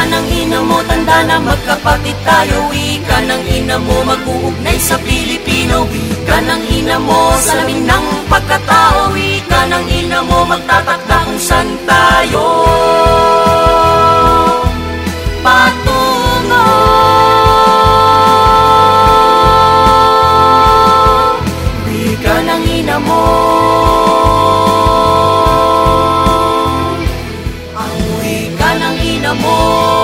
ng ina mo, tanda na magkapatid tayo. Wika ng ina mo, mag-uugnay sa Pilipino. Wika ng ina mo, salamin ng pagkatao. Wika ng ina mo, magtatakda kung saan tayo patungo. Wika ng ina mo, ang wika ng ina mo,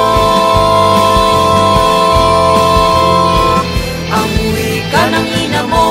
ang wika ng ina mo.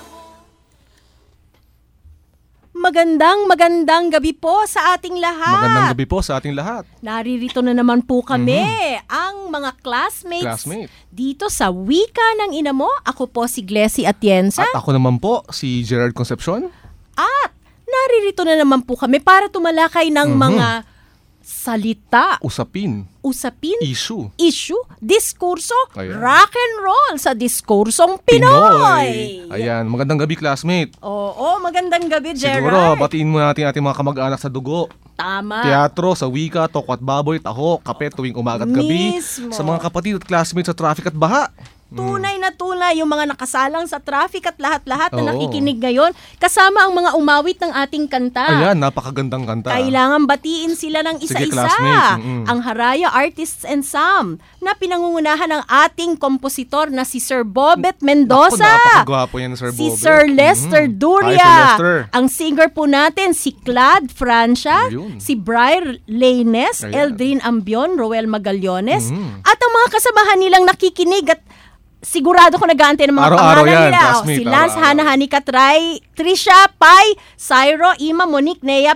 Magandang gabi po sa ating lahat. Magandang gabi po sa ating lahat. Naririto na naman po kami, ang mga classmates dito sa Wika ng Ina Mo. Ako po si Glessy Atienza. At ako naman po, si Gerard Concepcion. At naririto na naman po kami para tumalakay ng mga salita, Usapin, issue, diskurso, ayan, rock and roll sa diskursong Pinoy. Ayan, magandang gabi classmate. Oo, magandang gabi, Gerard. Siguro, batiin mo natin ating mga kamag-anak sa dugo. Tama. Teatro, sa wika, toko at baboy, taho, kape tuwing umaga at gabi. Mismo. Sa mga kapatid at classmates sa traffic at baha. Tunay na tunay yung mga nakasalang sa traffic at lahat-lahat na Oo. nakikinig ngayon. Kasama ang mga umawit ng ating kanta. Ayan, napakagandang kanta. Kailangan batiin sila ng Sige, isa-isa. classmate. Ang Haraya Artists Ensemble na pinangungunahan ng ating kompositor na si Sir Bobet Mendoza. Naku, napakagwapo yan, Sir Si Bobet. Sir Lester Duria. Hi, Sir Lester. Ang singer po natin, si Clad Francia, Ayun. si Briar Laines, Ayan. Eldrin Ambion, Roel Magallones, at ang mga kasamahan nilang nakikinig at sigurado ko nag-aantay ng mga Araw-araw pangalan yan, nila. classmate, Si Lance, araw-araw. Hana, Hanika, Trisha, Pai, Syro, Ima, Monique, Nea,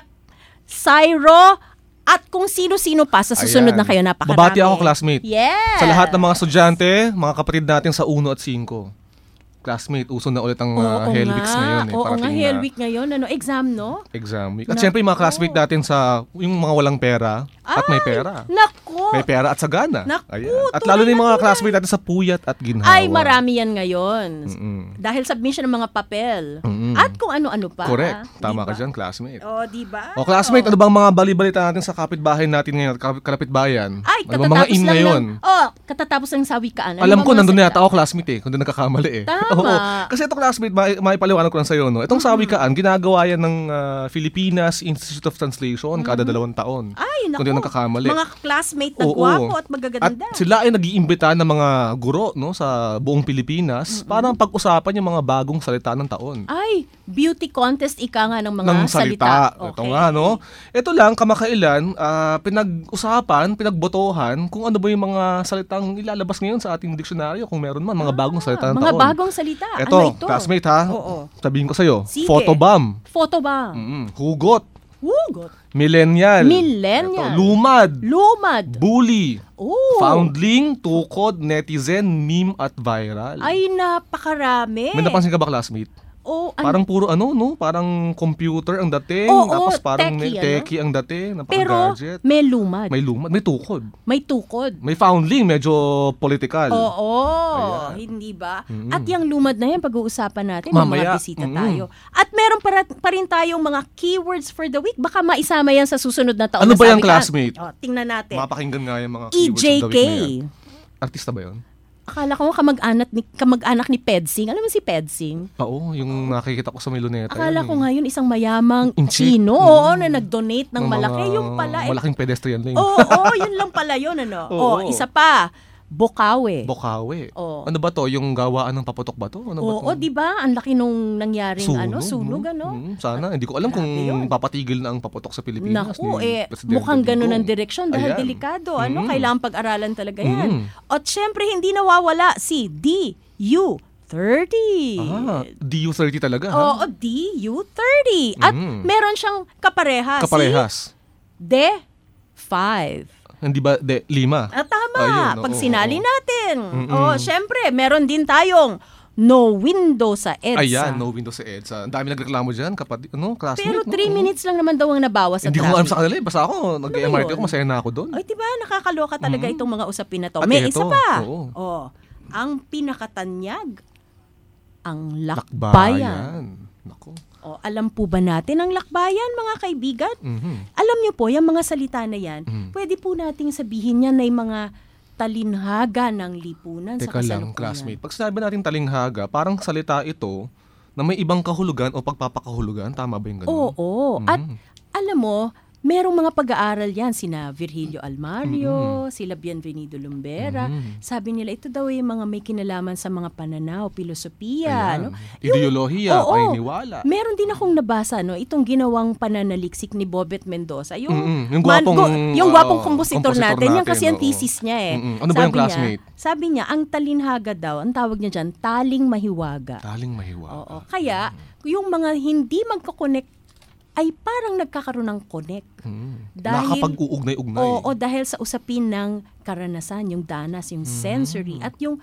Syro, at kung sino-sino pa sa susunod Ayan. na kayo, napakarami. Babati ako, classmate. Yes. Sa lahat ng mga estudyante, mga kapatid natin sa 1 at 5. Classmate, uso na ulit ang Hell Weeks ngayon. Oo Parating nga, na Hell Week ngayon. Exam, no? exam week. At syempre yung mga classmate natin sa yung mga walang pera at may pera. Naku. May pera at sagana. Naku, Ayan. At tunay lalo na yung na mga tunay. classmate natin sa puyat at ginhawa. Ay, marami yan ngayon. Mm-mm. Dahil submission ng mga papel. Mm-mm. At kung ano-ano pa. Correct. Tama Diba? ka dyan, classmate. O, diba? O classmate, ano bang mga balibalita natin sa kapitbahay natin ngayon, kalapit-bayan? Ay, ano bang mga katatapos in lang ngayon? katatapos lang sa wikaan. Ano Alam ba ko, mga nandun na salita? yata ako, classmate kung doon nagkakamali Tama. Oo. Kasi ito, classmate, maipaliwanag ko lang sa'yo, no? Itong sawikaan, ginagawa yan ng Philippines Institute of Translation kada 2 taon. Ay, naku. Kung di nagkakamali. Mga classmate na Oo. gwapo at At magaganda. sila ay nag-iimbita ng mga guro, no, sa buong Pilipinas para pag-usapan yung mga bagong salita ng taon. Ay, beauty contest ika nga ng mga Ng salita. Okay. Ito nga, no? Ito lang, kamakailan, pinag-usapan, pinagbotohan kung ano ba yung mga salitang ilalabas ngayon sa ating diksyonaryo, kung meron man, mga bagong salita ng Mga taon. bagong salita. Ito, ano ito? classmate ha, Oo. sabihin ko sa'yo, Sige. photobomb, Photobomb. hugot, Hugot. millennial, Millennial. Ito, lumad, Lumad. bully, Oh. foundling, tukod, netizen, meme at viral. Ay, napakarami. May napansin ka ba, classmate? Oh, Parang puro no? Parang computer ang dating, Oo, tapos parang techie, techie ang dating, pero napaka-gadget. may lumad. May lumad, may tukod. May tukod. May foundling, medyo political. Oo, Ayan. hindi ba? At yung lumad na yan, pag-uusapan natin, Mamaya. mga bisita tayo. At meron pa rin tayong mga keywords for the week. Baka maisama yan sa susunod na taon. Ano na ba yan, sabihan. classmate? O, tingnan natin. Mapakinggan nga yung mga keywords of the EJK. week na yan. Artista ba yun? Akala ko kamag-anak ni Pedsing. Alam mo si Pedsing? Oo, yung nakikita ko sa Miloneta. Akala yan, ko ngayon isang mayamang Incheck. Chino, oo, na nag-donate ng Ng malaki. mga Yung pala. malaking pedestrian lane. Oo, yun lang pala yun. Ano? Oo. Isa pa. Bokawe. Bokawe. Oo. Ano ba to? Yung gawaan ng paputok ba to? Ano ba Oo, to? di ba? Ang laki nung nangyaring sunog, no? Sana. Hindi ko alam kung Grabe yun. papatigil na ang paputok sa Pilipinas. Naku, ni Presidente mukhang ganun Digong. ang direksyon dahil Ayan. delikado. Ano, Mm. kailangan pag-aralan talaga yan. Mm. At syempre, hindi nawawala si DU30. DU30 talaga, ha? Oo, DU30. At meron siyang kapareha, Kaparehas. D5. Hindi ba, 5? Tama, Ayun, pag oo, sinali oo. natin. Syempre, meron din tayong no window sa EDSA. Ayan, no window sa EDSA. Ang dami nagreklamo dyan, classmate. Pero 3 minutes lang naman daw ang nabawas sa Hindi ko alam traffic. sa kanila. Basta ako, nag-MRT yun? ako, masaya na ako doon. Ay, diba? Nakakaloka talaga itong mga usapin na to. At May eto, isa pa. oo. Oh, ang pinakatanyag, ang lakbayan. Lakbayan. Nako. Alam po ba natin ang lakbayan, mga kaibigan? Alam niyo po, yung mga salita na yan, pwede po nating sabihin yan na yung mga talinhaga ng lipunan sa Teka kasalukuyan. lang, classmate. Pag sinabi natin talinghaga, parang salita ito na may ibang kahulugan o pagpapakahulugan. Tama ba yung ganun? Oo. At alam mo, merong mga pag-aaral yan, sina Virgilio Almario, sila Bienvenido Lumbera. Sabi nila, ito daw yung mga may kinalaman sa mga pananaw, filosofiya. Ayan. No? Ideolohiya, paniniwala. Meron din akong nabasa, no, itong ginawang pananaliksik ni Bobet Mendoza. Yung gwapong kompositor natin. Yan kasi ang thesis niya eh. Ano ba yung classmate? Sabi niya, ang talinhaga daw, ang tawag niya dyan, taling mahiwaga. Taling mahiwaga. Oo. Kaya, yung mga hindi magkakonect ay parang nagkakaroon ng connect. Nakakapag-uugnay-ugnay. Oo, dahil sa usapin ng karanasan, yung danas, yung sensory, at yung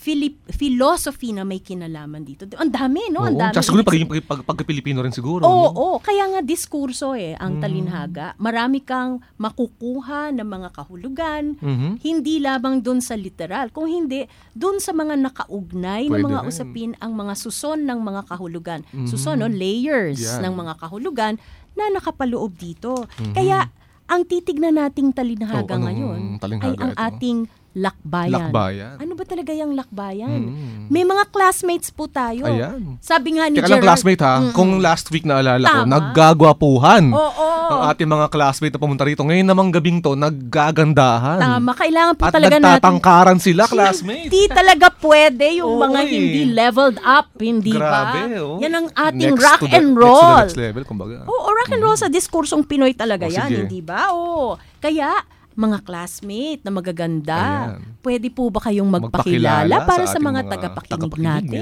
philosophy na may kinalaman dito. Ang dami, no? Ang dami. Tsaka siguro pag-Pilipino rin siguro. Oo, kaya nga diskurso ang talinhaga. Marami kang makukuha ng mga kahulugan, hindi lamang dun sa literal, kung hindi, dun sa mga nakaugnay ng mga usapin, ang mga suson ng mga kahulugan. Suson, no? Layers ng mga kahulugan na nakapaloob dito. Kaya, ang titignan nating talinhaga ngayon ay ang ating lakbayan. Ano ba talaga yung lakbayan? May mga classmates po tayo. Ayan. Sabi nga ni Teka Gerald. lang classmate ha, kung last week naalala ko, naggagwapuhan. Ang ating mga classmate na pumunta rito. Ngayon namang gabing to, naggagandahan. Tama, kailangan po at talaga natin. At nagtatangkaran sila, classmate. Hindi talaga pwede yung mga hindi leveled up, hindi Grabe, ba? Yan ang ating rock and roll. Next to the next level, kumbaga. Oo, rock and roll sa diskursong Pinoy talaga yan, sige. hindi ba? Oo. Kaya, mga classmate na magaganda, pwede po ba kayong magpakilala para sa mga tagapakinig natin?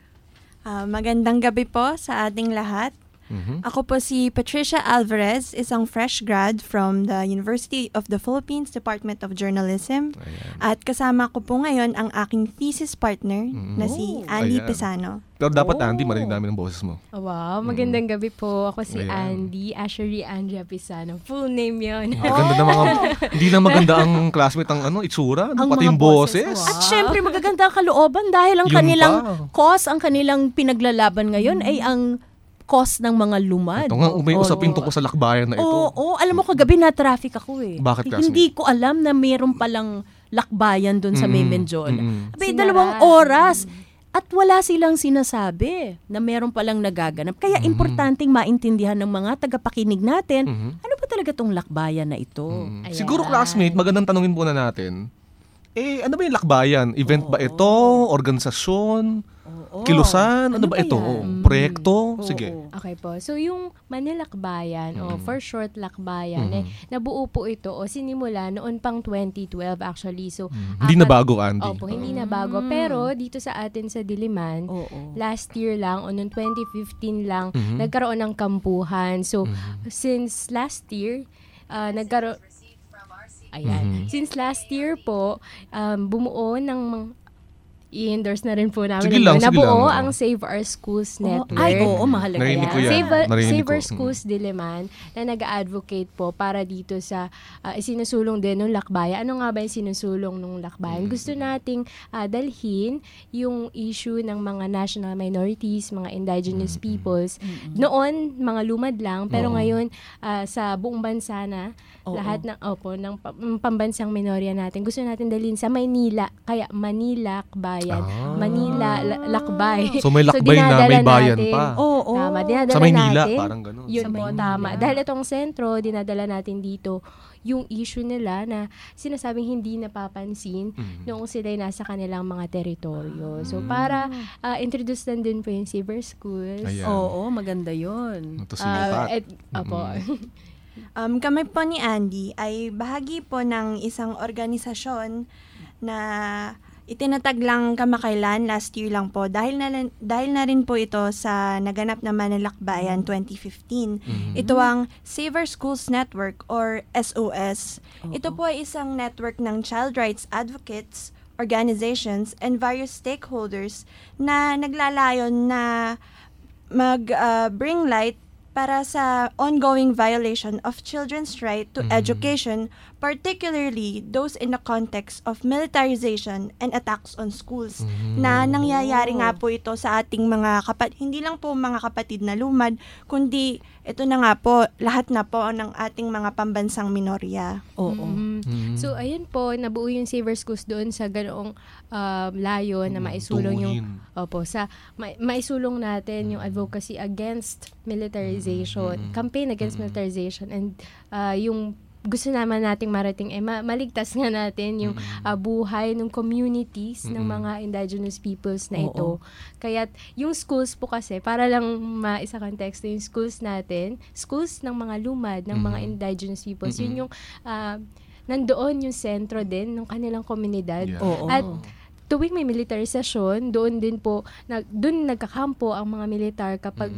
Magandang gabi po sa ating lahat. Ako po si Patricia Alvarez, isang fresh grad from the University of the Philippines Department of Journalism. At kasama ko po ngayon ang aking thesis partner na si Andy Pisano. Pero dapat Andy, marinig namin ang boses mo. Wow, magandang gabi po. Ako si Andy, Ashery Andrea Pisano. Full name yun. Ganda na mga, hindi na maganda ang classmate ang itsura, pati yung boses. At syempre magaganda ang kalooban dahil ang kanilang cause, ang kanilang pinaglalaban ngayon ay ang cause ng mga lumad. Ito nga, may usapin tungkol sa lakbayan na ito. Oo, alam mo kagabi na-traffic ako eh. Bakit classmate? Hindi ko alam na mayroon palang lakbayan doon sa May Menjola. 2 oras. At wala silang sinasabi na meron palang nagaganap. Kaya importanteng maintindihan ng mga tagapakinig natin, ano ba talaga tong lakbayan na ito? Siguro classmate, magandang tanungin muna natin, ano ba yung lakbayan? Event ba ito? Organisasyon? Kilusan? Ano ba ito? Proyekto? Sige. Okay po. So yung Manilakbayan o for short Lakbayan, nabuo po ito o sinimula noon pang 2012 actually. So hindi na bago, Andy. Opo, hindi na bago. Pero dito sa atin sa Diliman, last year lang o noong 2015 lang, nagkaroon ng kampuhan. So since last year, nagkaroon... Ayan. Since last year po, bumuo ng i-endorse na rin po namin. Nabuo ang Save Our Schools Network. Mahalaga Narinig ko yan. yan. Save Our Schools Diliman na nag-advocate po para dito sa sinusulong din ng lakbayan. Ano nga ba yung sinusulong ng lakbayan? Gusto nating dalhin yung issue ng mga national minorities, mga indigenous peoples. Noon, mga lumad lang, pero ngayon sa buong bansa na, lahat ng pambansang minorya natin, gusto natin dalhin sa Maynila. Kaya Manila Lakbayan. Manila, Lakbay. So may lakbay na may bayan natin, pa. Tama, dinadala sa Maynila, natin. parang ganun. Yun po, tama. Dahil itong sentro, dinadala natin dito yung issue nila na sinasabing hindi napapansin noong sila'y nasa kanilang mga teritoryo. So para introduce lang din po yung Saver Schools. Ayan. Oo, maganda yun. Ito sinipat. Kami po ni Andy ay bahagi po ng isang organisasyon na itinatag lang kamakailan, last year lang po. Dahil na rin po ito sa naganap na Manilakbayan 2015. Ito ang Save Our Schools Network or SOS. Ito po ay isang network ng child rights advocates, organizations, and various stakeholders na naglalayon na bring light para sa ongoing violation of children's right to education, particularly those in the context of militarization and attacks on schools na nangyayari nga po ito sa ating mga hindi lang po mga kapatid na lumad, kundi ito na nga po, lahat na po ng ating mga pambansang minorya. Oo. So, ayun po, nabuo yung Saver Schools doon sa ganoong layo na maisulong yung maisulong natin yung advocacy against militarization, campaign against militarization, and yung gusto naman nating marating maligtas nga natin yung buhay ng communities ng mga indigenous peoples na ito. Kaya yung schools po kasi, para lang maisa konteksto, yung schools natin, schools ng mga lumad, ng mga indigenous peoples, yun yung nandoon yung sentro din ng kanilang komunidad. Yeah. At tuwing may militarisasyon, doon din po, doon nagkakampo ang mga militar kapag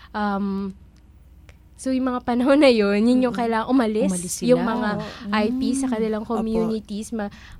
so, yung mga panahon na yun yung kailangan umalis sila. yung mga IP sa kanilang communities,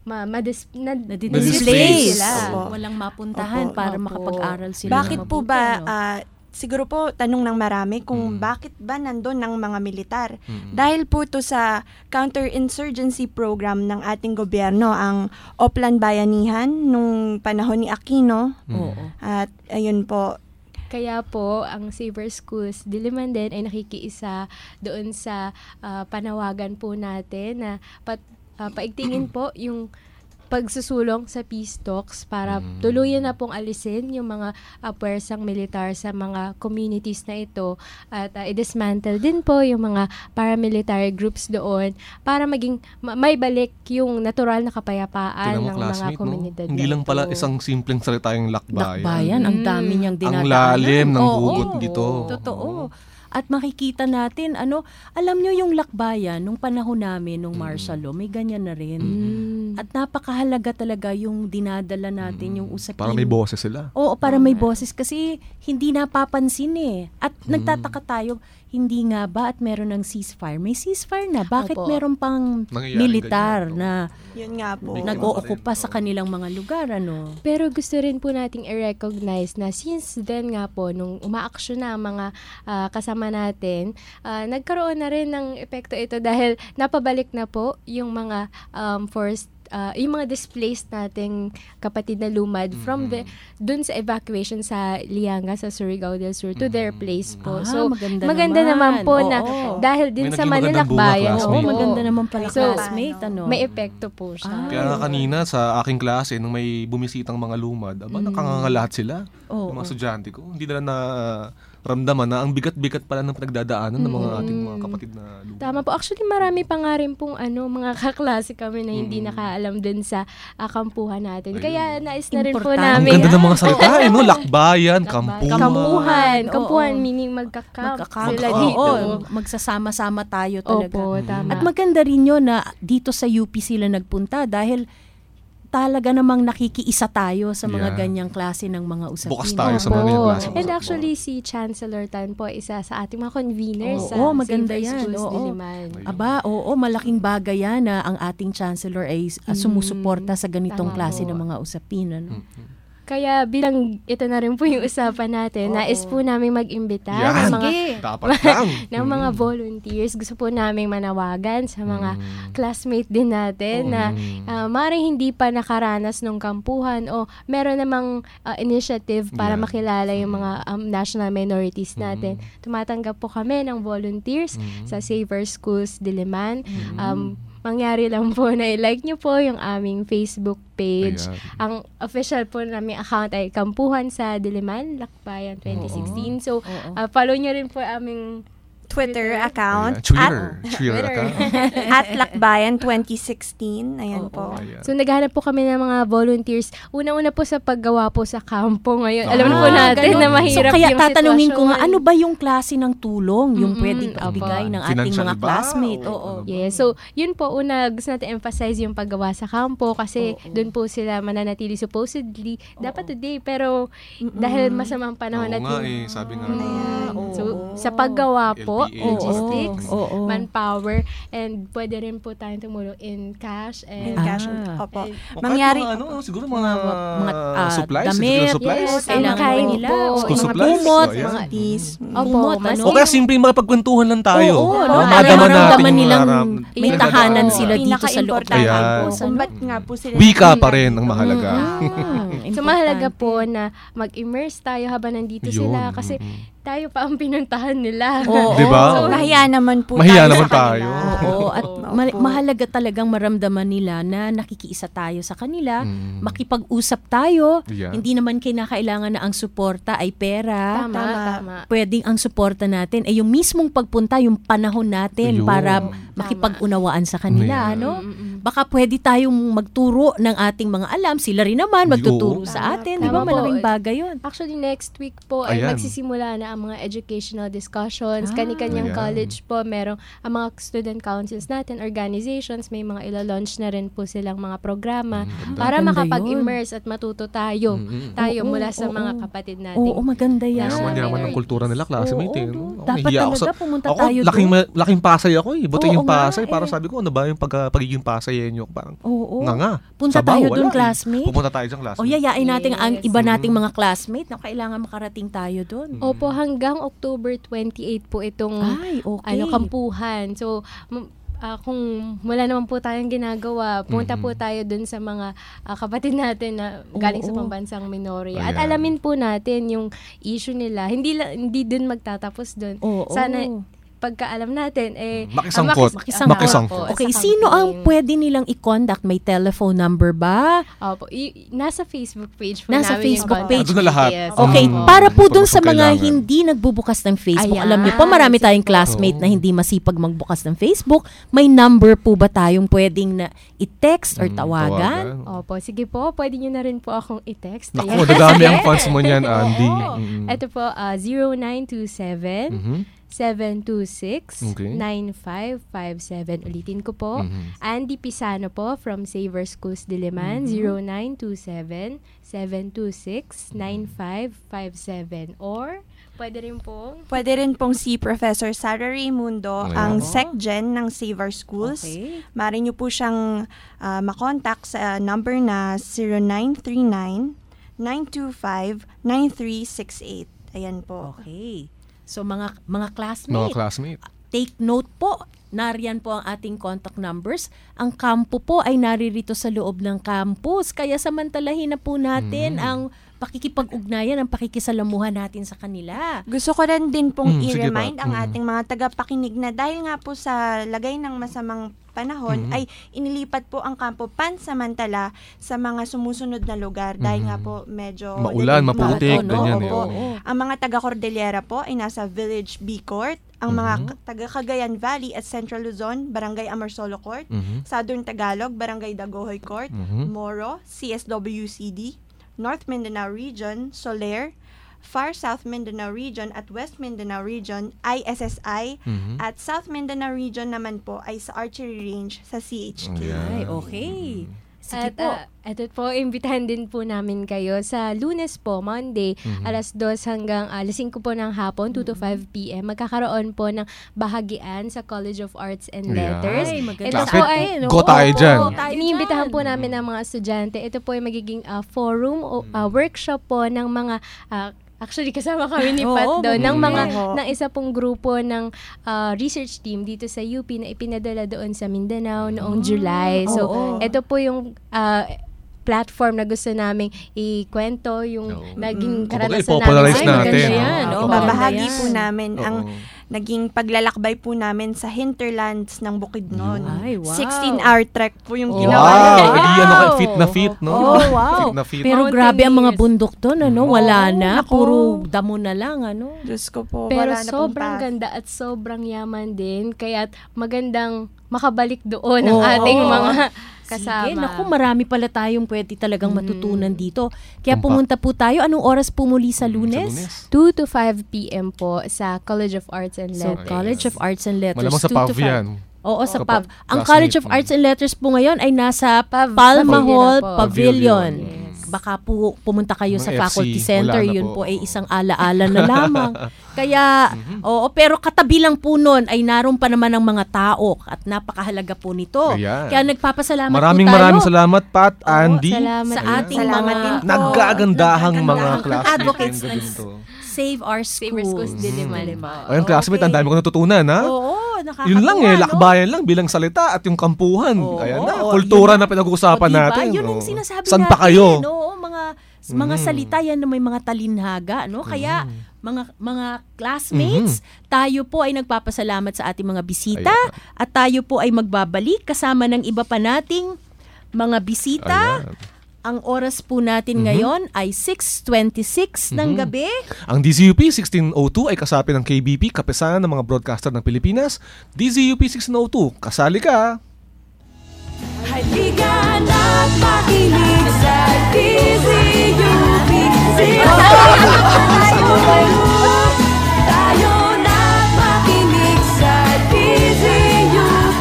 na-displace sila. Walang mapuntahan para makapag-aral sila. Bakit po ba, siguro po tanong ng marami kung bakit ba nandun ng mga militar? Dahil po to sa counterinsurgency program ng ating gobyerno, ang Oplan Bayanihan nung panahon ni Aquino. At ayun po, kaya po, ang Saver Schools Diliman din ay nakikiisa doon sa panawagan po natin na paigtingin po yung pagsusulong sa peace talks para tuluyan na pong alisin yung mga puwersang militar sa mga communities na ito at i-dismantle din po yung mga paramilitary groups doon para maging may balik yung natural na kapayapaan ng mga komunidad. Hindi lang pala isang simpleng salita yung lakbayan. Lakbayan, ang dami niyang dinadaanan. Ang lalim ng hugot nito. Totoo. At makikita natin, alam nyo yung lakbayan, nung panahon namin, nung martial law, may ganyan na rin. At napakahalaga talaga yung dinadala natin, yung usapin. Para may boses sila. Oo, para may boses. Kasi hindi napapansin At nagtataka tayo, hindi nga ba at meron ng ceasefire? May ceasefire na. Bakit meron pang militar na yun nga po, nag-ookupa sa kanilang mga lugar? Pero gusto rin po nating i-recognize na since then nga po, nung umaaksyon na ang mga kasama natin, nagkaroon na rin ng epekto ito dahil napabalik na po yung mga forced yung mga displaced nating kapatid na lumad from dun sa evacuation sa Lianga, sa Surigao del Sur to their place po. So, maganda naman po na dahil din sa Manilakbayan. Maganda naman pala classmate. May epekto po siya. Kaya nga kanina sa aking klase, nung may bumisitang mga lumad, nakanganga lahat sila. Yung mga estudyante ko. Hindi nila na ramdaman na ang bigat-bigat pala ng pinagdadaanan ng mga ating mga kapatid na lumad. Tama po. Actually, marami pa nga rin pong mga kaklase kami na hindi nakaalam dun sa kampuhan natin. Ayun. Kaya nais na rin po Ang namin. ganda ng mga salita, Lakbayan, kampuhan. Kampuhan, meaning magkakamp sila dito. Magsasama-sama tayo talaga. Opo, tama. At maganda rin yun na dito sa UP sila nagpunta dahil talaga namang nakikiisa tayo sa mga ganyang klase ng mga usapin. Bukas tayo sa mga ganyang klase. And actually, si Chancellor Tan po, isa sa ating mga conveners sa maganda Saver yan. Schools Diliman. Malaking bagay yan na ang ating Chancellor ay sumusuporta sa ganitong klase ng mga usapin. Kaya bilang ito na rin po yung usapan natin, nais po namin mag-imbita ng mga volunteers. Gusto po namin manawagan sa mga classmate din natin na maaaring hindi pa nakaranas ng kampuhan o meron namang initiative para makilala yung mga national minorities natin. Tumatanggap po kami ng volunteers sa Saver Schools Diliman. Mangyari lang po na i-like nyo po yung aming Facebook page. Ang official po namin account ay Kampuhan sa Diliman, Lakbayan 2016. So, follow nyo rin po aming Twitter account. Twitter account. At Lakbayan 2016. Ayan po. So, naghahanap po kami ng mga volunteers. Una-una po sa paggawa po sa kampo ngayon. Alam po natin na mahirap kaya yung tatanungin sitwasyon. ko nga, ano ba yung klase ng tulong yung pwedeng ibigay ng ating Financial mga ba? classmate? Yes. So, yun po, una, gusto natin emphasize yung paggawa sa kampo kasi doon po sila mananatili supposedly. Dapat today, pero dahil masamang panahon Oo nga natin. sabi nga. So, sa paggawa po, LPA. logistics, Oo. manpower, and pwede rin po tayong tumulong in cash In and cash. Ah. Opo. O kahit Mangyari, siguro mga damit, supplies, educational supplies. yes, Kailangan and kind nila. po, School mga supplies. kumot, So, ayan. mga these, Opo, kumot, mas ano? O kaya simpleng makapagkwentuhan lang tayo. Oo, no? para Madaman natin maramdaman yung nilang mga may Oo. tahanan Oo. sila dito sa loob ng pinaka-importante Ayan. po, campus. kung Ano? ba't nga po sila Wika pa rin ang mahalaga. So mahalaga po na mag-immerse tayo habang nandito Yun. sila kasi tayo pa ang pinuntahan nila. Oo. Diba? So, mahiya naman po Mahiya tayo naman sa tayo. kanila. Oo, at Opo. mahalaga talagang maramdaman nila na nakikiisa tayo sa kanila, Mm. makipag-usap tayo. Yeah. Hindi naman kinakailangan na ang suporta ay pera. Tama, Tama. tama. Pwedeng ang suporta natin ay yung mismong pagpunta, yung panahon natin Ayun. para makipag-unawaan sa kanila, Yeah. ano? Baka pwede tayong magturo ng ating mga alam, sila rin naman magtuturo Oo. sa Tama atin, po. di ba? Tama po. Malaking bagay 'yun. Actually, next week po ay Ayan. magsisimula na ang mga educational discussions. Ah, Kani-kanyang ayan. college po, merong ang mga student councils natin, organizations, may mga ila-launch na rin po silang mga programa para Maganda makapag-immerse at matuto tayo. Tayo Oo, mula sa oo. mga kapatid natin. Oo, maganda 'yan. Yaman-yaman ng kultura nila, classmate. Oo, No? oo. Ako, Dapat nahihiya ako talaga pumunta ako, tayo laking Pasay ako eh. Buti Oo yung nga, Pasay. Para sabi ko, ano ba yung pagiging Pasayenyo? Parang Oo. nga. Punta Sabaw, tayo wala doon, eh. classmate. Pupunta tayo dyan, classmate. O yayain natin ang Yes. iba nating mga classmate na kailangan makarating tayo doon. Opo, hanggang October 28 po itong Ay, okay. kampuhan. So, kung wala naman po tayong ginagawa, punta po tayo dun sa mga kapatid natin na galing sa Oo. pambansang Minoria. At Ayan. alamin po natin yung issue nila. Hindi dun magtatapos dun. Oo. Sana pagkaalam natin, Makisangkot. Makisangkot. Okay, sino ang pwede nilang i-contact? May telephone number ba? Opo, nasa Facebook page po Nasa namin Facebook yung page. contact Doon na lahat. details. Okay, Mm. para po Pag dun sa gusto mga kailangan. hindi nagbubukas ng Facebook. Ayan. Alam niyo po, marami tayong Sige po. classmate na Oo. hindi masipag magbukas ng Facebook. May number po ba tayong pwedeng na i-text or tawagan? Opo, sige po, pwede nyo na rin po akong i-text. Naku, dadami ang fans mo niyan, Andy. Ito po, 0927 Mhm. 726 Okay. 9557. Ulitin ko po. Mhm. Andy Pisano po from Saver Schools Diliman, 0927 726 9557. Or, pwede rin po Pwede rin pong si Professor Sara Raimundo, Ayan. ang SecGen ng Save Our Schools. Okay. Maaari niyo po siyang makontak sa number na 0939-925-9368. Ayan po. Okay. So mga Mga classmate, classmate. take note po. Nariyan po ang ating contact numbers. Ang kampo po ay naririto sa loob ng campus. Kaya samantalahin na po natin ang pakikipag-ugnayan, ang pakikisalamuhan natin sa kanila. Gusto ko rin din pong Sige i-remind pa. ang ating mga tagapakinig na dahil nga po sa lagay ng masamang panahon ay inilipat po ang kampo pansamantala sa mga sumusunod na lugar dahil nga po medyo Maulan, maputik, no? ganyan eh. Opo. Oo. Ang mga taga-Cordillera po ay nasa Village B Court, ang mga taga-Cagayan Valley at Central Luzon, Barangay Amorsolo Court, Mhm. Southern Tagalog, Barangay Dagohoy Court, Mhm. Moro, CSWCD, North Mindanao Region, Soler, Far South Mindanao Region at West Mindanao Region, ISSI, Mhm. at South Mindanao Region naman po ay sa Archery Range sa CHK. Ayan. Ay, okay. Sige At po. ito po, imbitahan din po namin kayo sa Lunes po, Monday, alas 2 hanggang alas 5 po ng hapon, 2 to 5 p.m. Magkakaroon po ng bahagian sa College of Arts and Ayan. Letters. Ay, maganda. Ito po Classmate, ay, go tayo dyan. iniimbitahan po namin ang mga estudyante. Ito po ay magiging forum o workshop po ng mga actually, kasama kami ni Pat Oo, doon ng mga oo. ng isa pong grupo ng research team dito sa UP na ipinadala doon sa Mindanao noong July. So, Oo. ito po yung platform na gusto naming ikwento yung Oo. naging Kumbaga, karanasan i-popularize namin. natin. Maganda yan. Oo. Oo, Ibabahagi maganda po yan. namin ang Oo. naging paglalakbay po namin sa hinterlands ng Bukidnon. Ay, wow. 16-hour trek po yung Wow! ginawa Wow. namin. Hindi ano ka, fit na fit, no? Oh, wow. Fit na fit. Pero grabe ang mga Mountaineers. bundok doon, ano? Wala na. naku. Puro damo na lang, ano? Diyos ko po, Pero wala na pong sobrang path. ganda at sobrang yaman din. Kaya't magandang makabalik doon ang Oo. ating mga kasama. Sige, naku, marami pala tayong pwede talagang matutunan dito. Kaya Tumpak. pumunta po tayo. Anong oras po muli sa Sa Lunes? 2 to 5 p.m. po sa College of Arts and So, Letters. College of Arts and Letters. Malamang sa 2 to PAV 5. yan. Oo, sa Kapag PAV. Ang classmate College of mo. Arts and Letters po ngayon ay nasa Palma Palma Hall Hall po. Pavilion. Pavilion. Yes. baka po pumunta kayo sa Mga faculty FC, center, wala na yun po. po ay isang alaala na lamang. Kaya, pero katabi lang po nun ay naroon pa naman ang mga tao at napakahalaga po nito. Ayan. Kaya nagpapasalamat Maraming po tayo salamat, Pat, Andy. Salamat sa din. ating Salamat mga din po. Nagkagandahang mga Nagkagandahang classmates. advocates and ng ganito. Save Our Save Our Schools Schools. Diliman. Ayun, classmate, ang dami ko natutunan, ha? Oo, nakakatuwa. Yun lang no? lakbayan lang bilang salita at yung kampuhan. Oo, Ayan na, oo, kultura yun na pinag-uusapan diba? natin. Yun ang Oo. sinasabi San natin. pa kayo? No? Mga salita yan na may mga talinhaga. No? Kaya mga classmates, tayo po ay nagpapasalamat sa ating mga bisita Ayan. at tayo po ay magbabalik kasama ng iba pa nating mga bisita. Ayan. Ang oras po natin ngayon ay 6:26 ng gabi. Ang DZUP 1602 ay kasapi ng KBP, Kapisanan ng mga Broadcaster ng Pilipinas. DZUP 1602, kasali ka! Halika na't makinig sa DZUP. Tayo na't makinig sa DZUP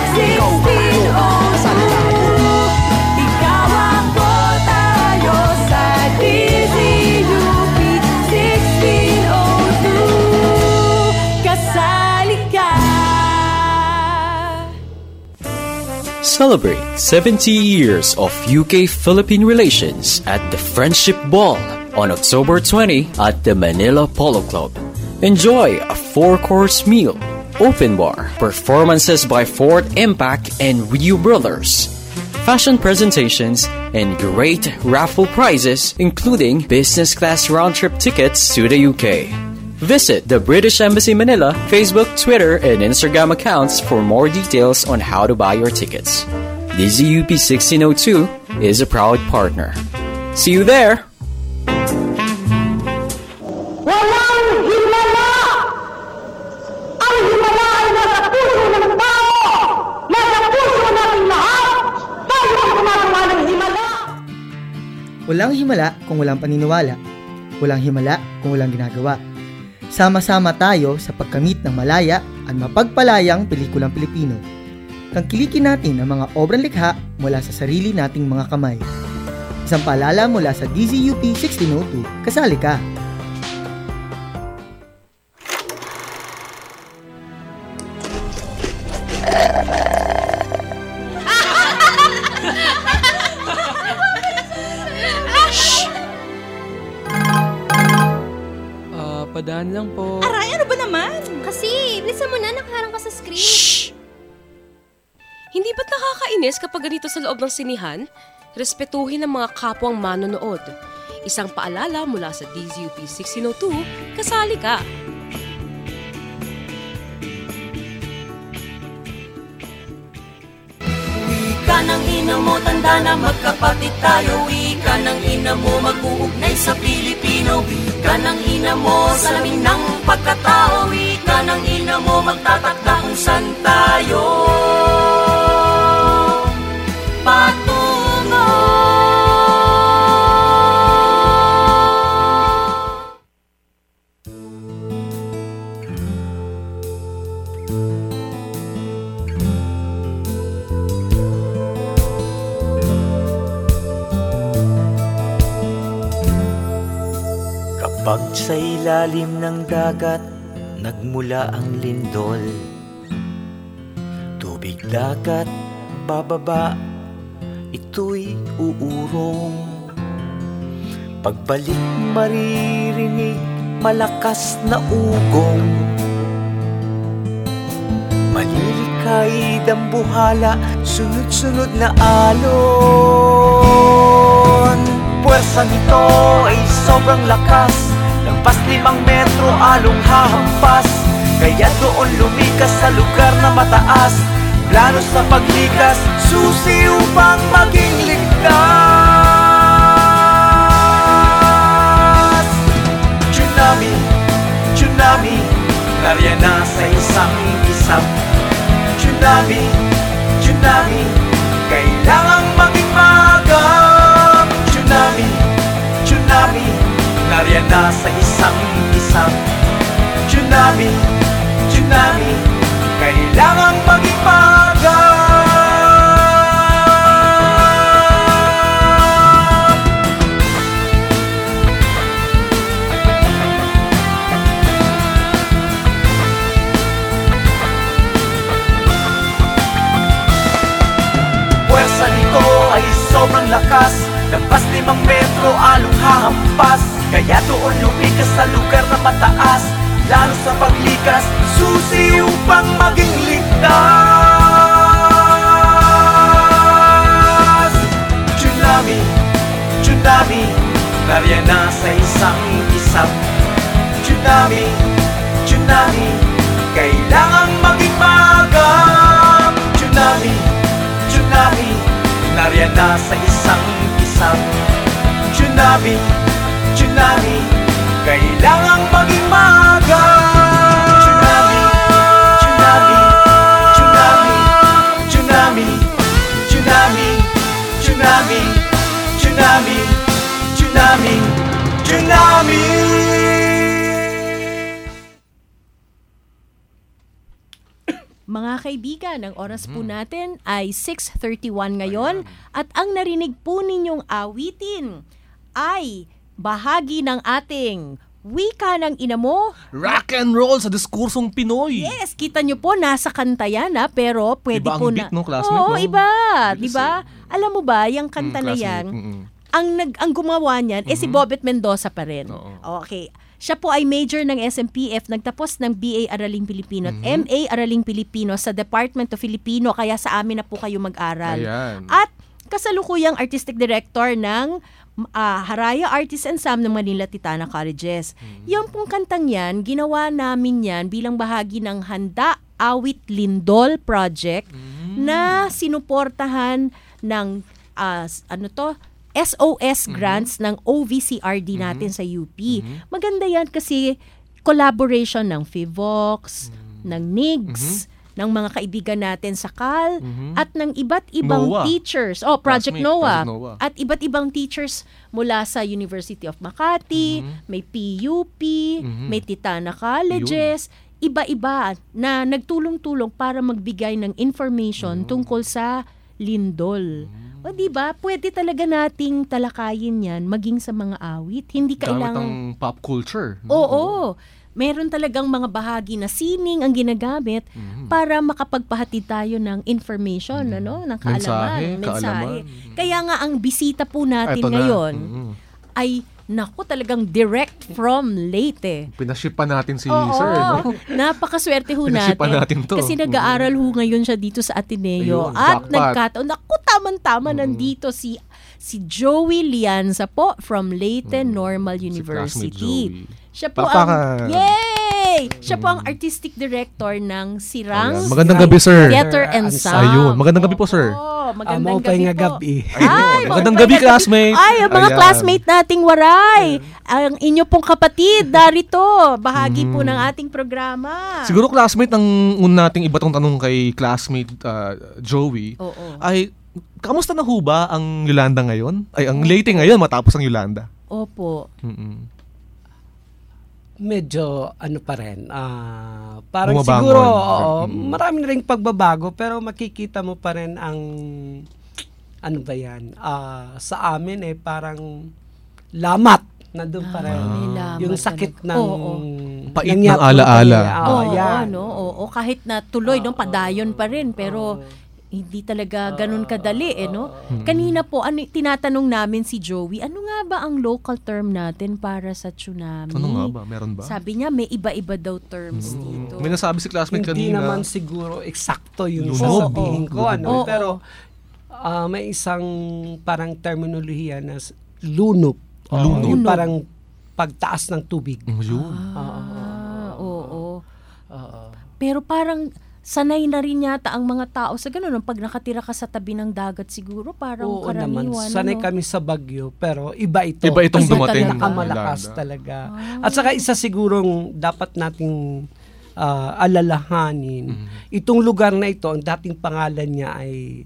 1602. Ikaw ako, tayo sa DZUP 1602. Kasali ka. Celebrate 70 years of UK-Philippine relations at the Friendship Ball on October 20 at the Manila Polo Club. Enjoy a 4-course meal, open bar, performances by Ford Impact and Rio Brothers, fashion presentations, and great raffle prizes including business class round-trip tickets to the UK. Visit the British Embassy Manila Facebook, Twitter, and Instagram accounts for more details on how to buy your tickets. DZUP 1602 is a proud partner. See you there! Walang himala! Ang himala ay nasa puso ng tao! Nasa puso natin lahat! Tayo ang gumagawa ng himala! Walang himala kung walang paniniwala. Walang himala kung walang ginagawa. Sama-sama tayo sa pagkamit ng malaya at mapagpalayang pelikulang Pilipino. Tangkilikin natin ang mga obrang likha mula sa sarili nating mga kamay. Isang paalala mula sa DZUP 1602, kasali ka! Padaan lang po. Aray, ano ba naman? Kasi, bilisan mo na, nakaharang ka sa screen. Shh! Hindi ba't nakakainis kapag ganito sa loob ng sinihan? Respetuhin ang mga kapwang manonood. Isang paalala mula sa DZUP 1602, kasali ka. Wika ng ina mo, tanda na magkapatid tayo. Wika ng ina mo, mag-uugnay sa Pilipino. Wika ng ina mo, salamin ng pagkatao. Wika ng ina mo, magtatakda kung saan tayo patungo. Kapag sa ilalim ng dagat nagmula ang lindol, tubig dagat bababa, ito'y uurong. Pagbalik maririnig malakas na ugong, malilikay dambuhala, sunod-sunod na alon. Puwersa nito ay sobrang lakas, lampas 5 metro along hahampas. Kaya doon lumikas sa lugar na mataas, plano sa paglikas, susi upang maging ligtas. Tsunami, tsunami, narya na sa isang isap. Tsunami, tsunami, kailangang maging maagap. Tsunami, tsunami, narya na sa isang isap. Tsunami, tsunami, kailangang maging maagap. malakas, lampas 5 metro along hahampas. Kaya doon lumikas sa lugar na mataas, lalo sa paglikas, susi upang maging ligtas. Tsunami, tsunami, nariyan na sa isang isap. Tsunami, tsunami, kailangan maging maagap. Tsunami, tsunami, nariyan na sa isang isap. Tsunami, tsunami, kailangan maging maagap. Tsunami, tsunami, tsunami, tsunami, tsunami, tsunami, tsunami, tsunami, tsunami. Mga kaibigan, ang oras po natin ay 6:31 ngayon at ang narinig po ninyong awitin ay bahagi ng ating wika ng ina mo. Rock and roll sa diskursong Pinoy. Yes, kita nyo po, nasa kanta yan pero pwede Iba ang po beat, na. no, classmate, Oo, no? iba. Bilis, Diba? Alam mo ba, yung kanta na yan, ang gumawa niyan, si Bobet Mendoza pa rin. Okay. Siya po ay major ng SMPF, nagtapos ng BA Araling Pilipino at MA Araling Pilipino sa Department of Filipino, kaya sa amin na po kayo mag-aral. Ayan. At kasalukuyang artistic director ng Haraya Artists Ensemble ng Manila Titana Colleges. Yung pong kantang yan, ginawa namin yan bilang bahagi ng Handa Awit Lindol Project na sinuportahan ng SOS grants ng OVCRD natin sa UP. Maganda yan kasi collaboration ng FIVOX, ng NIGS, ng mga kaibigan natin sa CAL, at ng iba't ibang NOAA. teachers. Project Classmate, NOAA. Project NOAA. At iba't ibang teachers mula sa University of Makati, may PUP, may Titana Colleges, iba-iba na nagtulong-tulong para magbigay ng information tungkol sa lindol. O diba, pwede talaga nating talakayin yan maging sa mga awit. Hindi Gamit kailangan... ang pop culture. Oo. Meron talagang mga bahagi na sining ang ginagamit para makapagpahatid tayo ng information, ng kaalaman, mensahe. Kaya nga ang bisita po natin Eto na. ngayon ay talagang direct from Leyte. Pinashipan natin si Oo, Sir, no? Napakaswerte ho Pinashipan natin. natin to. Kasi nag-aaral ho ngayon siya dito sa Ateneo. Ayun, At jackpot. nagkataon, tamang-tama nandito si Joey Lianza po from Leyte Normal classmate University. Joey. Siya po Palakpakan. Yay! Siya po ang artistic director ng Sirang Ayan. Magandang gabi, Sir. Theater Ensemble. Ayun. Magandang gabi po, Sir. Magandang Amo pa gabi nga po. gabi. Ay, Magandang gabi, classmate. Ay, ang mga Ayan. classmate nating waray. Ang inyo pong kapatid, darito. Bahagi po ng ating programa. Siguro, classmate, ang una nating iba tong tanong kay classmate Joey ay, kamusta na ho ba ang Yolanda ngayon? Ay, ang Leyte ngayon matapos ang Yolanda. Opo. Medyo pa rin. Parang Bumabangon. siguro, marami na rin pagbabago pero makikita mo pa rin ang ano ba yan? Sa amin parang lamat. Nandun pa rin. Yung sakit ng Pait ng alaala. Oo, kahit na tuloy, padayon pa rin, pero hindi talaga ganun kadali, no? Kanina po, tinatanong namin si Joey, ano nga ba ang local term natin para sa tsunami? Ano nga ba? Meron ba? Sabi niya, may iba-iba daw terms dito. May nasabi si classmate Hindi kanina. naman siguro eksakto yung Lunob. sasabihin ko. Oo. Pero may isang parang terminolohiya na lunob. Yung parang pagtaas ng tubig. Yun. Oo. Pero parang sanay na rin yata ang mga tao sa ganun. Pag nakatira ka sa tabi ng dagat siguro, parang Oo karaniwan. naman. Sanay kami sa Bagyo, pero iba ito. Iba itong Kasi dumating. pinakamalakas talaga. At saka isa sigurong dapat nating alalahanin. Itong lugar na ito, ang dating pangalan niya ay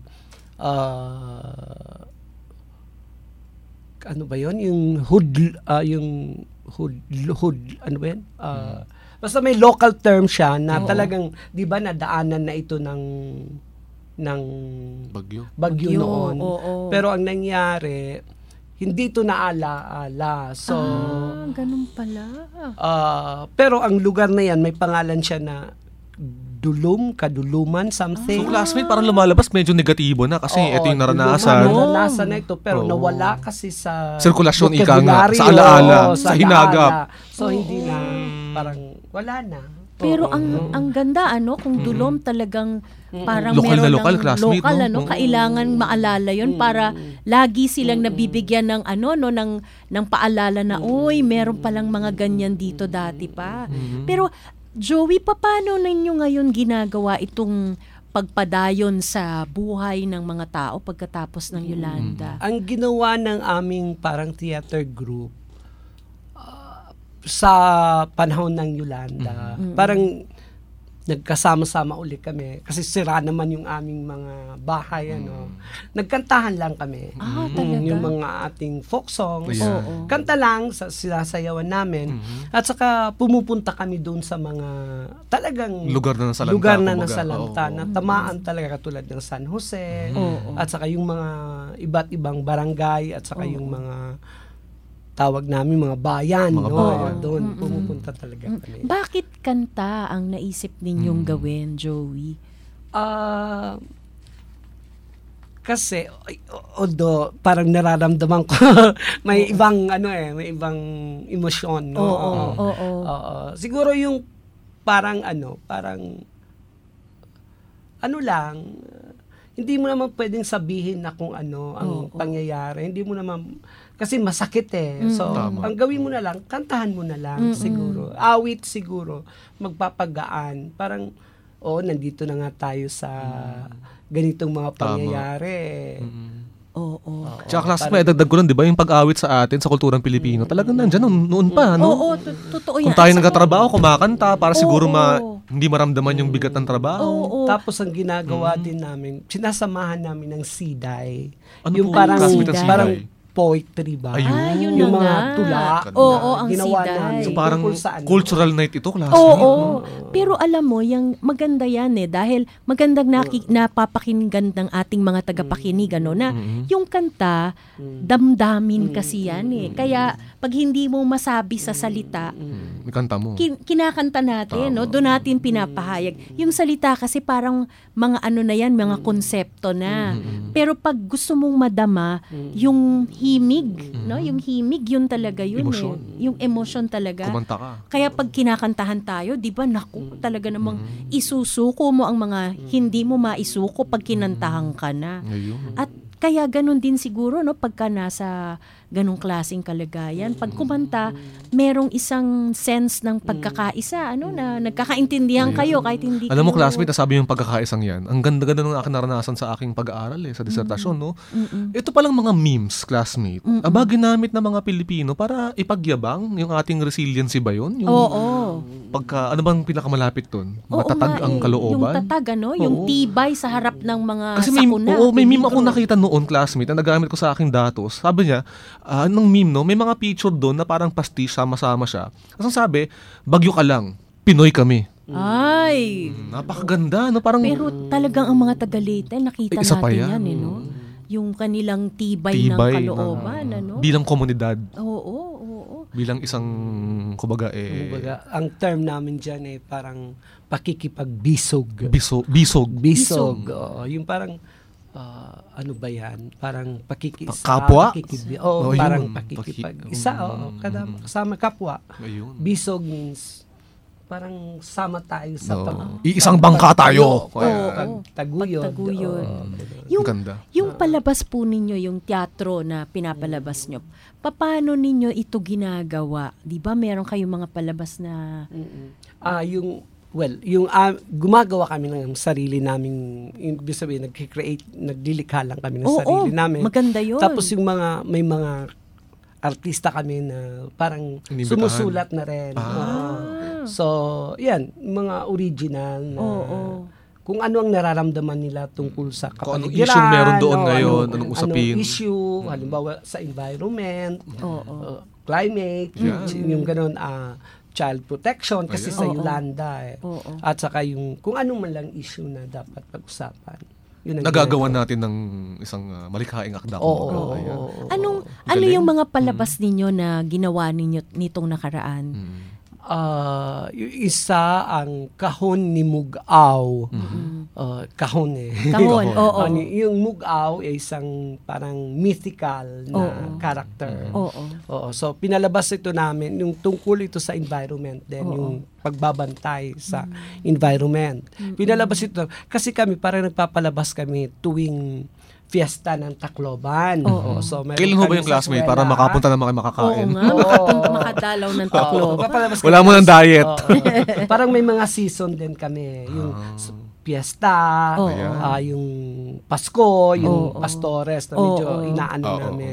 ano ba yun? Yung hood, ano ba yun? Basta may local term siya na talagang, di ba, nadaanan na ito ng bagyo noon. Pero ang nangyari, hindi ito naalaala. So, ganun pala. Pero ang lugar na yan, may pangalan siya na kaduluman, something. So classmate, parang lumalabas medyo negatibo na kasi ito yung naranasan. Naranasan na ito, pero nawala kasi sa sirkulasyon, ika nga, sa alaala, sa hinagap. So hindi na, parang wala na. Pero ang ganda kung dulom talagang parang Lokal na meron lokal, ng classmate, lokal no? kailangan maalala 'yon para lagi silang nabibigyan ng ng paalala na uy, meron palang mga ganyan dito dati pa. Pero Joey, paano ninyo ngayon ginagawa itong pagpadayon sa buhay ng mga tao pagkatapos ng Yolanda? Ang ginawa ng aming parang theater group sa panahon ng Yolanda, parang nagkasama-sama ulit kami kasi sira naman yung aming mga bahay, nagkantahan lang kami. Talaga? Yung mga ating folk songs, Yeah. kanta lang, sinasayawan namin, at saka pumupunta kami doon sa mga talagang lugar na nasalanta. Nasalanta, na tamaan talaga, katulad ng San Jose, at saka yung mga iba't ibang barangay, at saka yung mga tawag namin mga bayan, doon pumupunta talaga kami. Bakit kanta ang naisip ninyong gawin, Joey? Kasi although parang nararamdaman ko may ibang may ibang emosyon, no? Oo. Siguro yung parang lang, hindi mo naman pwedeng sabihin na kung ano ang pangyayari. Hindi mo naman, kasi masakit So, ang gawin mo na lang, kantahan mo na lang siguro. Awit siguro, magpapagaan. Parang, nandito na nga tayo sa ganitong mga pangyayari. Oo. Tsaka classmate, dagdag ko lang, di ba, yung pag-awit sa atin, sa kulturang Pilipino, talagang nandyan noon pa, no? Oo, totoo yan. Kung tayo nagkatrabaho, kumakanta, para siguro hindi maramdaman yung bigat ng trabaho. Tapos ang ginagawa din namin, sinasamahan namin ng siday. Ano yung po, parang siday? poetry ba? Ayun. Yung mga tula. Ang ginawa siday. namin. So parang cultural night ito, classmate. Oo. Pero alam mo, maganda yan dahil magandang napapakinggan ng ating mga tagapakinig, na yung kanta, damdamin kasi yan Kaya pag hindi mo masabi sa salita, kanta mo. Kinakanta natin, doon natin pinapahayag. Yung salita kasi parang mga na yan, mga konsepto na. Pero pag gusto mong madama, yung himig, yung himig, yun talaga yun. Emosyon. Yung emosyon talaga. Kumanta ka. Kaya pag kinakantahan tayo, di ba, talaga namang isusuko mo ang mga hindi mo maisuko pag kinantahan ka na. Ayun. At kaya ganun din siguro, pagka nasa ganung klaseng kalagayan. Pag kumanta, merong isang sense ng pagkakaisa, na nagkakaintindihan kayo kahit hindi Alam mo, kayo... classmate, nasabi yung pagkakaisang yan. Ang ganda-ganda ng aking naranasan sa aking pag-aaral, sa disertasyon, no? Ito palang mga memes, classmate. Aba, ginamit ng mga Pilipino para ipagyabang yung ating resiliency ba yun? Pagka, ano bang pinakamalapit dun? Matatag ang kalooban? Yung tatag, yung tibay sa harap ng mga kasi sakuna. may meme ako nakita noon, classmate, na nagamit ko sa aking datos. Sabi niya, nung meme, may mga picture doon na parang pastiche, sama-sama siya. Kasi sabi, bagyo ka lang, Pinoy kami. Ay! Napakaganda, Parang, pero talagang ang mga taga-Leyte, nakita isa pa natin yan. yan, yung kanilang tibay ng kalooban, bilang komunidad. Oo. Bilang isang, kumbaga, ang term namin dyan parang pakikipagbisog. Bisog. Yung parang, ano ba yan? Parang pakikisa. Kapwa? Parang pakikipag-isa. Kasama kapwa. Ayun. Bisog means parang sama tayo sa isang bangka tayo. Pagtaguyod. Yung palabas po ninyo, yung teatro na pinapalabas nyo, paano ninyo ito ginagawa? Di ba meron kayong mga palabas na... gumagawa kami ng sarili naming, ibig sabihin, naglilikha lang kami ng sarili namin. Maganda yun. Tapos may mga artista kami na parang sumusulat na rin. So, yan, mga original na kung ano ang nararamdaman nila tungkol sa kapaligiran. Kung anong issue meron doon ngayon, anong usapin. Anong issue, halimbawa sa environment, climate, yung ganun, child protection kasi sa Yolanda at saka yung kung ano man lang issue na dapat pag-usapan. Nagagawa natin ng isang malikhaing akda. Ano yung mga palabas ninyo na ginawa ninyo nitong nakaraan? yung isa ang kahon ni Mugaw. Kahon eh. Kahon, oo. Yung Mugaw ay isang parang mythical na character. Oo. So pinalabas ito namin yung tungkol ito sa environment din, yung pagbabantay sa environment. Pinalabas ito kasi kami parang nagpapalabas kami tuwing fiesta ng Tacloban. So, kailan ho ba yung classmate para makapunta na makakain? Oo nga, makadalaw ng Tacloban. Wala mo ng diet. Parang may mga season din kami. Yung fiesta, yung Pasko, yung Pastores na medyo inaano namin.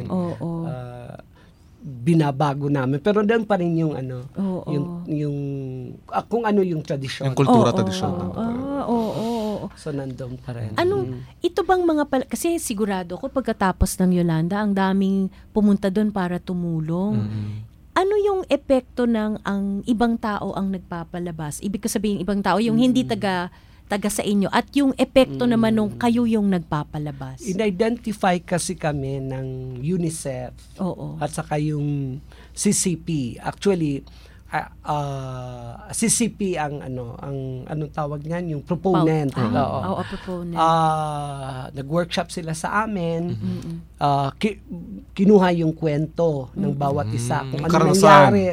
Binabago namin. Pero doon pa rin yung yung kung ano yung tradisyon. Yung kultura, tradisyon. So, nandun pa rin. Ito bang kasi sigurado ko pagkatapos ng Yolanda, ang daming pumunta doon para tumulong. Ano yung epekto ng ang ibang tao ang nagpapalabas? Ibig ko sabihin, ibang tao, yung hindi taga sa inyo, at yung epekto naman nung kayo yung nagpapalabas. In-identify kasi kami ng UNICEF at saka yung CCP. Actually, CCP ang anong tawag niyan, yung proponent. Proponent. Nag-workshop sila sa amin. Kinuha yung kwento ng bawat isa kung ano nangyari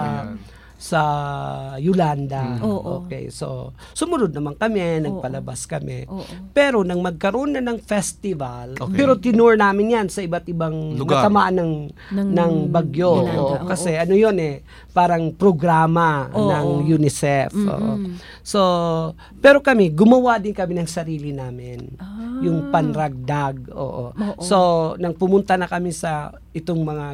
sa Yolanda. Okay, so sumunod naman kami, nagpalabas kami. Pero nang magkaroon na ng festival, pero tinur namin yan sa iba't ibang natamaan ng bagyo. Kasi ano yun parang programa ng UNICEF. So, pero kami, gumawa din kami ng sarili namin. Yung panragdag. So, nang pumunta na kami sa itong mga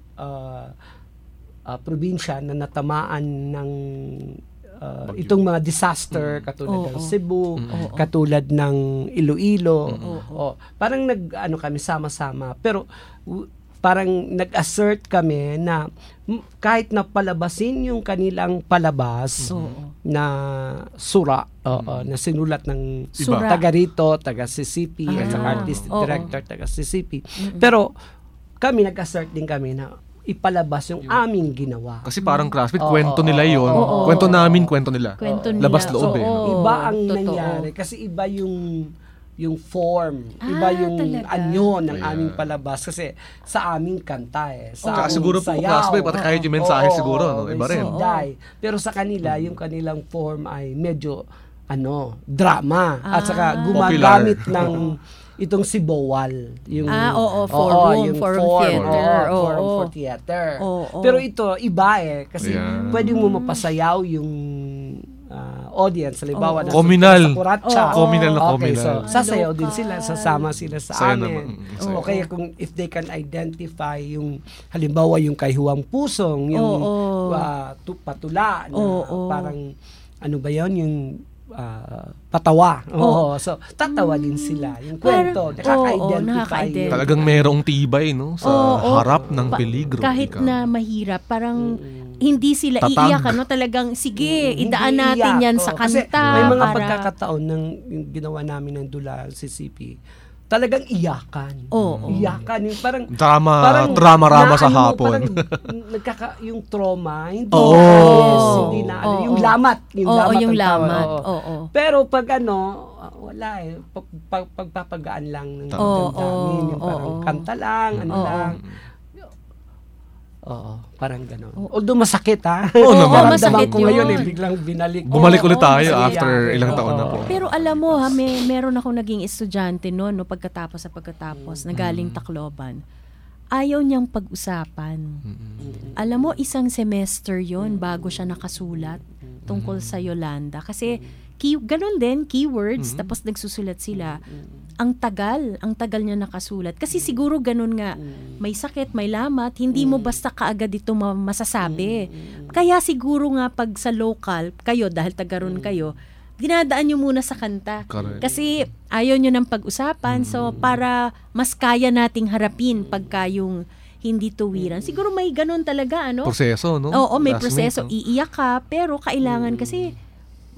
probinsya na natamaan ng itong mga disaster katulad ng Cebu, katulad ng Iloilo. Parang kami sama-sama. Pero parang nag-assert kami na kahit na palabasin yung kanilang palabas na sura na sinulat ng taga rito, taga CCP, at saka artistic director, taga CCP. Pero kami nag-assert din kami na ipalabas yung aming ginawa. Kasi parang classmate, kwento nila yun. Kwento namin, kwento nila. Labas loob Iba ang nangyari. Kasi iba yung form. Iba yung anyo ng aming palabas. Kasi sa aming kanta sa aming siguro po, classmate, pati kahit yung mensahe siguro, iba rin. Pero sa kanila, yung kanilang form ay medyo drama. At saka gumagamit ng itong si Bowal, yung forum for theater. Pero ito iba kasi pwede mo mapasayaw yung audience, halimbawa sa Kuratsa. Communal na communal. Okay, so sasayaw din sila, sasama sila sa amin. Okay, kung if they can identify yung halimbawa yung kay Huwang Pusong, yung patula na parang ano ba yun, yung patawa. So tatawa din sila. Yung kwento, nakaka-identify. Talagang merong tibay sa harap ng peligro. Kahit na mahirap, parang hindi sila iiyak, talagang sige, idaan natin yan sa kanta. Kasi may mga pagkakataon ng ginawa namin ng Dula CCP, talagang iyakan. Iyakan. Yung parang drama sa hapon. Parang yung trauma, hindi na yung lamat. Yung lamat. Pero pag wala pagpapagaan lang ng damdamin. Yung parang kanta lang, lang. Parang gano'n. Although masakit masakit ko ngayon biglang bumalik ulit tayo after ilang taon na po. Pero alam mo meron akong naging estudyante noon pagkatapos na galing Tacloban. Ayaw niyang pag-usapan. Alam mo, isang semester yon bago siya nakasulat tungkol sa Yolanda. Kasi ganun din, keywords, tapos nagsusulat sila. Ang tagal niya nakasulat. Kasi siguro ganun nga, may sakit, may lamat, hindi mo basta kaagad ito masasabi. Kaya siguro nga pag sa local, kayo, dahil taga-ron kayo, dinadaan nyo muna sa kanta. Correct. Kasi ayaw nyo ng pag-usapan, so para mas kaya nating harapin pagka yung hindi tuwiran. Siguro may ganun talaga, Proseso, no? Oo, may proseso. Iiyak ka, pero kailangan kasi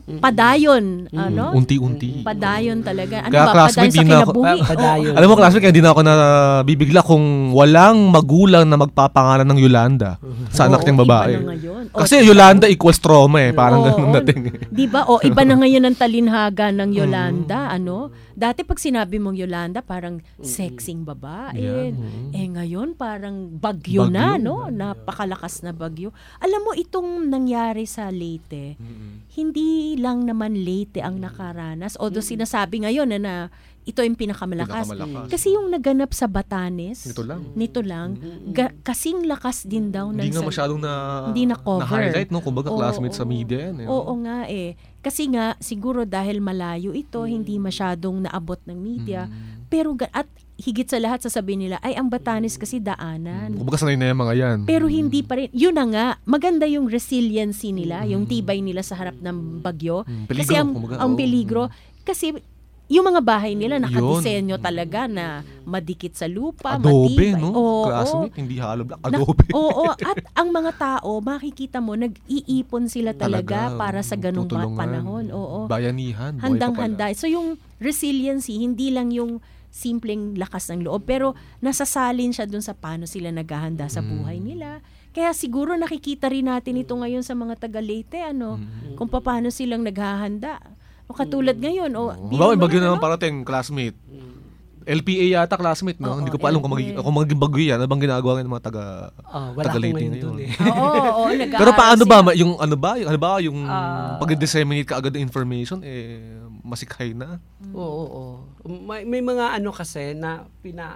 padayon, ano? Unti-unti. Padayon talaga. Ano Kaya ba? classmate, Padayon sa di na ako- kinabuhi. Padayon. Alam mo, classmate, kaya di na ako nabibigla kung walang magulang na magpapangalan ng Yolanda sa anak niyang babae. Iba na ngayon. Kasi Yolanda equals trauma eh. Parang ganun dating eh. Di ba? O, iba na ngayon ang talinhaga ng Yolanda, ano? Dati pag sinabi mong Yolanda, parang sexing babae. Ngayon parang bagyo na, no? Napakalakas na bagyo. Alam mo, itong nangyari sa Leyte, hindi lang naman Leyte ang nakaranas. Although sinasabi ngayon na ito yung pinakamalakas. Kasi yung naganap sa Batanes, nito lang, kasing lakas din daw. Hindi nga masyadong hindi na cover. na-highlight, no? Kumbaga, classmates sa media yan. Eh, no? Oo nga eh. Kasi nga, siguro dahil malayo ito, hindi masyadong naabot ng media. Pero, at higit sa lahat, sasabihin nila, ay, ang Batanes kasi daanan. Kumbaga, sanay na yung mga yan. Pero hindi pa rin. Yun na nga, maganda yung resiliency nila, yung tibay nila sa harap ng bagyo. Peligro, Kasi ang peligro, kasi yung mga bahay nila nakadesenyo talaga na madikit sa lupa, Adobe, matibay. no? Classmate, hindi hollow block. Adobe. Oo, at ang mga tao, makikita mo, nag-iipon sila talaga para sa ganung panahon. Oo. Bayanihan. Handang-handa. So yung resiliency, hindi lang yung simpleng lakas ng loob, pero nasasalin siya dun sa paano sila naghahanda sa buhay nila. Kaya siguro nakikita rin natin ito ngayon sa mga taga-Leyte, ano, kung paano silang naghahanda. O katulad ngayon, bagyo naman parating, classmate. LPA yata, classmate, no? Hindi ko pa alam kung magiging bagyo yan. Ano bang ginagawa ng mga taga-Leyte ngayon? Oo, pero paano ba, yung pag-disseminate ka agad ng information, masikhay na? Oo. May mga kasi na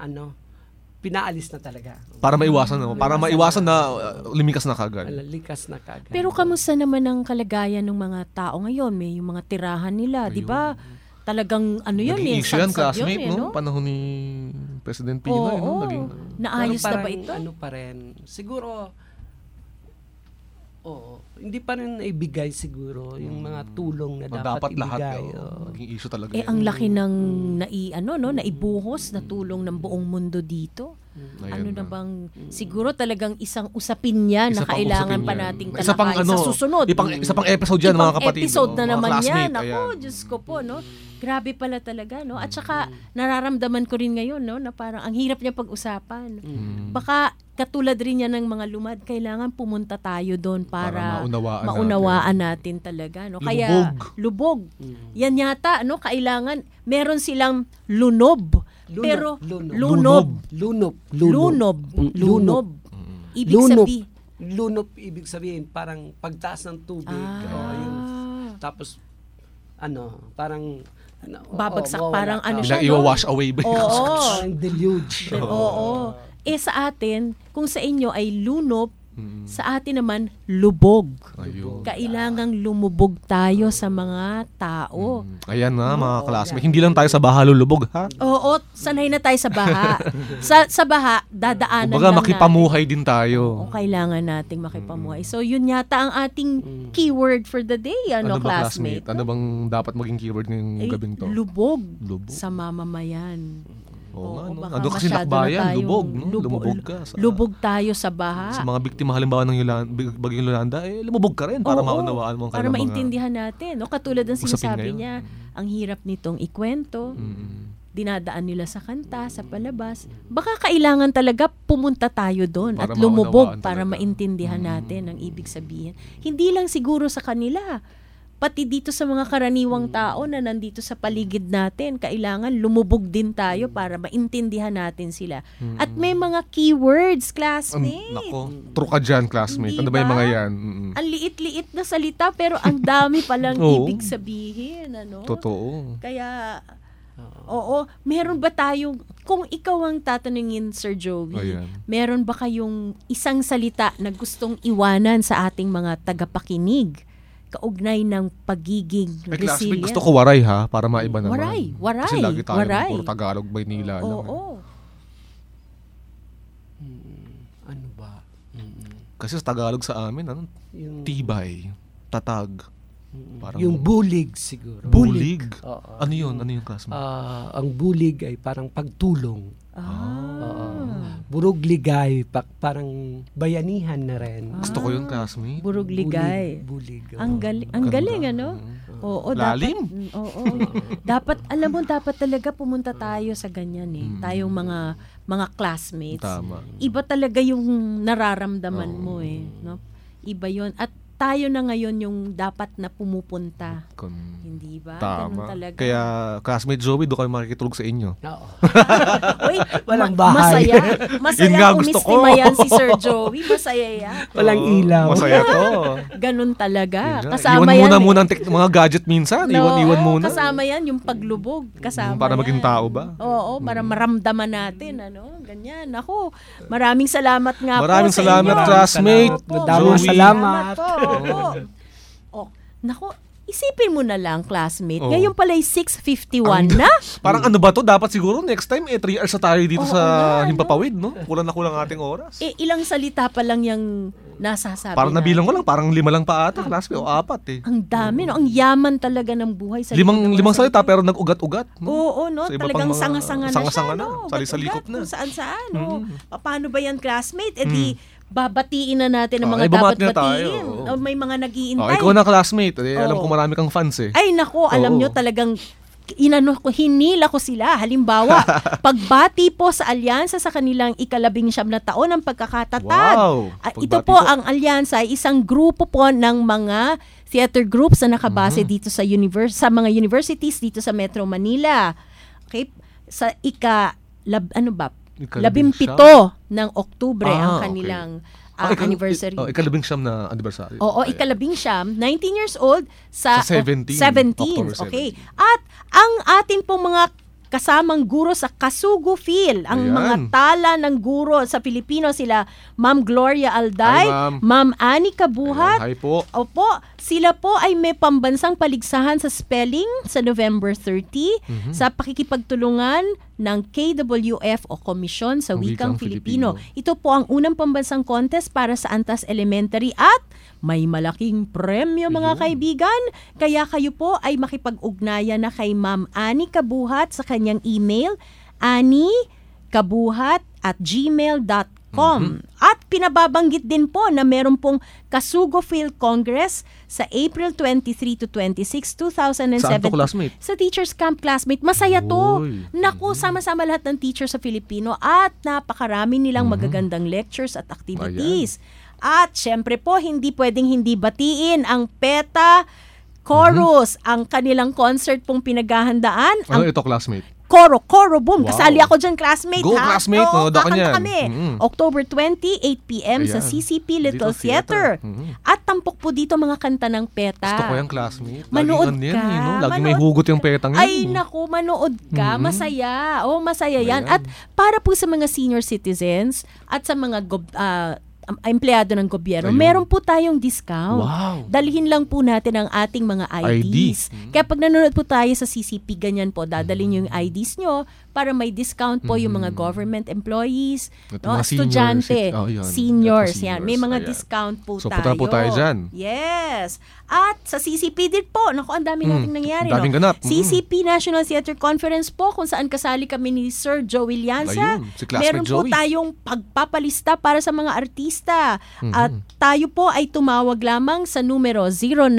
pinaalis na talaga. Para maiwasan na lumikas na kagad. Likas na kagad. Pero kamusta naman ang kalagayan ng mga tao ngayon? May yung mga tirahan nila, di ba? Talagang yun eh. Naging issue yan, classmate, no? Panahon ni President Pinoy, no? Naayos na ba ito? Pa rin. Siguro, hindi pa rin naibigay siguro yung mga tulong na dapat ibigay. Naging issue talaga. Ang laki ng naibuhos na tulong ng buong mundo dito. Na bang siguro talagang isang usapin yan na kailangan pa nating talakayin sa susunod. Isa pang episode yan, mga kapatid. Episode na naman yan. Ako, Diyos ko po, no? Grabe pala talaga, no? At saka, nararamdaman ko rin ngayon, no? Na parang ang hirap niya pag-usapan. Baka katulad rin yan ng mga lumad, kailangan pumunta tayo doon para maunawaan natin talaga, no? Kaya, lubog. Yan yata, no? Kailangan, meron silang lunob. Pero, lunob. Lunob, ibig sabihin, parang pagtaas ng tubig. Tapos, parang babagsak, parang siya, iwa-wash away ba? Parang deluge. Oo. Sa atin, kung sa inyo ay lunop, sa atin naman, lubog. Kailangang lumubog tayo sa mga tao. Ayan na, mga classmates. Hindi lang tayo sa baha lulubog, ha? Oo, sanay na tayo sa baha. Sa baha, dadaanan lang natin. makipamuhay din tayo. Kailangan nating makipamuhay. So, yun yata ang ating keyword for the day, classmate. Ano bang dapat maging keyword ngayong gabing to? Lubog sa mamamayan. Ando kasi lakbayan, lubog, no? Lumubog ka. Lubog tayo sa baha. Sa mga biktima halimbawa ng bagyong Yolanda, lumubog ka rin para maunawaan mo ang para maintindihan natin. No? Katulad ng sinasabi niya, ang hirap nitong ikwento, dinadaan nila sa kanta, sa palabas. Baka kailangan talaga pumunta tayo doon at lumubog para maintindihan natin ang ibig sabihin. Hindi lang siguro sa kanila, pati dito sa mga karaniwang tao na nandito sa paligid natin, kailangan lumubog din tayo para maintindihan natin sila. At may mga keywords, classmate. True ka dyan, classmate. Ano ba yung mga yan? Ang liit-liit na salita, pero ang dami palang ibig sabihin. Totoo. Kaya, meron ba tayong, kung ikaw ang tatanungin, Sir Joey, meron ba kayong isang salita na gustong iwanan sa ating mga tagapakinig? Kaugnay ng pagiging resilient. Gusto ko waray, ha? Para maiba naman. Waray. Kasi lagi tayo puro Tagalog, Maynila. Ano ba? Kasi sa Tagalog sa amin, tibay, tatag. Parang, yung bulig siguro. Bulig? Ano yun, classmate? Ang bulig ay parang pagtulong. Burugligay, parang bayanihan na rin. Gusto ko yung classmate. Burugligay. Bulig. Ang galing, ano? Oo, Lalim. Dapat, alam mo, dapat talaga pumunta tayo sa ganyan eh. Tayong mga classmates. Tama. Iba talaga yung nararamdaman mo eh. No? Iba yon. At tayo na ngayon yung dapat na pumupunta. Hindi ba? Ganun Tama. talaga. Kaya, classmate Joey, doon kayo makikitulog sa inyo. Oo. Uy, Walang bahay. Yun nga Masaya gusto umistima ko. yan si Sir Joey. Masaya yan. Walang ilaw. Masaya to. Ganun talaga. Yun nga. Kasama Iwan yan. muna ang mga gadget minsan. Iwan muna. Kasama yan yung paglubog. Kasama Para maging yan. tao ba? Oo, para maramdaman natin. Ganyan. Ako, maraming salamat nga Maraming po sa salamat, inyo. classmate. Madaming salamat. Oh, nako, isipin mo na lang, classmate. Ngayon pala 6:51 na. Parang ano ba to? Dapat siguro next time 3 hours na tayo dito sa Himpapawid, no? Kulang na kulang ating oras. Ilang salita pa lang yung nasasabi Parang natin. nabilang ko lang, parang 5 lang pa ata, classmate, o 4 eh. Ang dami, no? Ang yaman talaga ng buhay sa Limang salita pero nag-ugat-ugat. No? Oo, no? Sa iba Talagang pang mga sanga-sanga na sanga-sanga siya, na. no? Sali-salikop na. Kung saan-saan, no? Paano ba yan, classmate? Di, babatiin na natin ang mga bumat dapat na tayo, batiin. oo. May mga nag-iintay. Ikaw na classmate. Alam ko marami kang fans eh. Ay, nako, alam nyo talagang hinila ko sila. Halimbawa, pagbati po sa alyansa sa kanilang 19 na taon ng pagkakatatag. Wow! Ito po, ang alyansa ay isang grupo po ng mga theater groups na nakabase dito sa mga universities dito sa Metro Manila. Okay? Sa 17 ng Oktubre ang kanilang anniversary. Ikalabing-siyam na anniversary. Oo, ikalabing-siyam, 19 years old sa 17. 17. Okay. At ang ating pong mga kasamang guro sa Kasugu Phil, ang mga tala ng guro sa Pilipino, sila Ma'am Gloria Alday, Hi, Ma'am Annie Kabuhat. Hi po. Opo, sila po ay may pambansang paligsahan sa spelling sa November 30 sa pakikipagtulungan ng KWF o Komisyon sa Wikang Filipino. Ito po ang unang pambansang contest para sa Antas Elementary at may malaking premyo mga kaibigan. Kaya kayo po ay makipag-ugnayan na kay Ma'am Annie Kabuhat sa kanyang email, anniekabuhat@gmail.com. At pinababanggit din po na meron pong Kasugu Phil Congress sa April 23 to 26, 2017. Saan to, classmate? Sa Teachers Camp, classmate. Masaya to. Uy. Naku, sama-sama lahat ng teachers sa Filipino at napakarami nilang magagandang lectures at activities. At syempre po, hindi pwedeng hindi batiin ang PETA Chorus, ang kanilang concert pong pinaghahandaan. Ano ito, classmate? Koro, boom. Wow. Kasali ako dyan, classmate. Go, ha? classmate. Oo, Manood ako kakanta niyan. kami. October 20, 8 p.m. sa Ayan. CCP Little Little Theater. Theater. At tampok po dito mga kanta ng PETA. Gusto ko yung classmate. Manood Laging ka. yan, no? Laging may hugot yung petang yan. Ay, naku, manood ka. Masaya. Oh, masaya yan. At para po sa mga senior citizens at sa mga empleyado ng gobyerno, meron po tayong discount. Wow. Dalhin lang po natin ang ating mga IDs. Kaya pag nanonood po tayo sa CCP, ganyan po, dadalhin yung IDs nyo para may discount po yung mga government employees, no, Mga estudyante, seniors, yan. May mga Ayan. discount po So, tayo. punta po tayo dyan. Yes. At sa CCP din po, naku, ang dami nating nangyari. Daming no? ganap. CCP National Theater Conference po, kung saan kasali kami ni Sir Joey Lianza. Ayun, si classmate Meron po Joey. tayong pagpapalista para sa mga artista. At tayo po ay tumawag lamang sa numero